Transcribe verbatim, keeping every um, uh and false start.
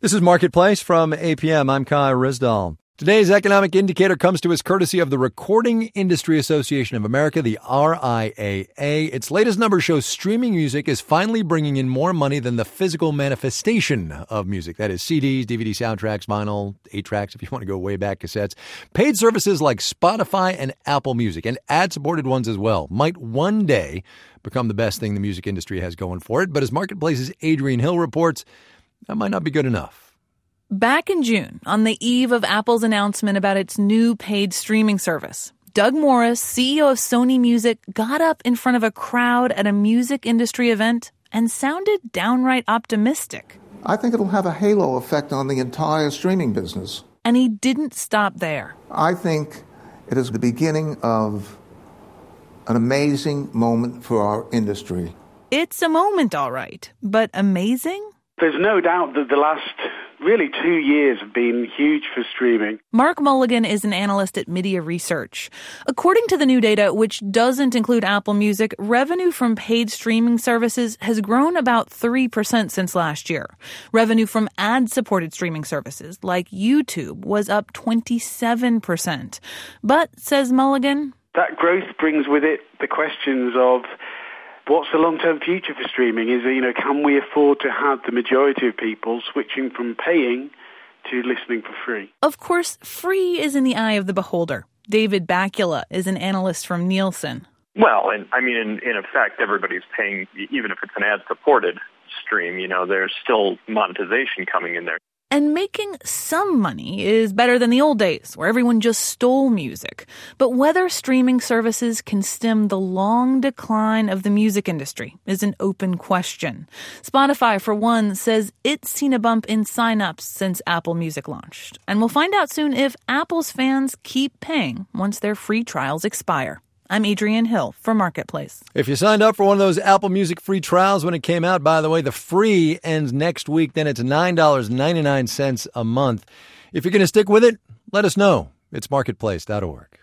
This is Marketplace from A P M. I'm Kai Risdall. Today's economic indicator comes to us courtesy of the Recording Industry Association of America, the R I A A. Its latest numbers show streaming music is finally bringing in more money than the physical manifestation of music. That is C Ds, D V D soundtracks, vinyl, eight tracks, if you want to go way back, cassettes. Paid services like Spotify and Apple Music, and ad-supported ones as well, might one day become the best thing the music industry has going for it. But as Marketplace's Adrian Hill reports, that might not be good enough. Back in June, on the eve of Apple's announcement about its new paid streaming service, Doug Morris, C E O of Sony Music, got up in front of a crowd at a music industry event and sounded downright optimistic. I think it'll have a halo effect on the entire streaming business. And he didn't stop there. I think it is the beginning of an amazing moment for our industry. It's a moment, all right, but amazing? There's no doubt that the last really two years have been huge for streaming. Mark Mulligan is an analyst at Media Research. According to the new data, which doesn't include Apple Music, revenue from paid streaming services has grown about three percent since last year. Revenue from ad-supported streaming services like YouTube was up twenty-seven percent. But, says Mulligan, that growth brings with it the questions of what's the long-term future for streaming? Is, you know, can we afford to have the majority of people switching from paying to listening for free? Of course, free is in the eye of the beholder. David Bakula is an analyst from Nielsen. Well, and I mean, in, in effect, everybody's paying, even if it's an ad-supported stream, you know, there's still monetization coming in there. And making some money is better than the old days, where everyone just stole music. But whether streaming services can stem the long decline of the music industry is an open question. Spotify, for one, says it's seen a bump in sign-ups since Apple Music launched. And we'll find out soon if Apple's fans keep paying once their free trials expire. I'm Adrian Hill for Marketplace. If you signed up for one of those Apple Music free trials when it came out, by the way, the free ends next week. Then it's nine dollars and ninety-nine cents a month. If you're going to stick with it, let us know. It's marketplace dot org.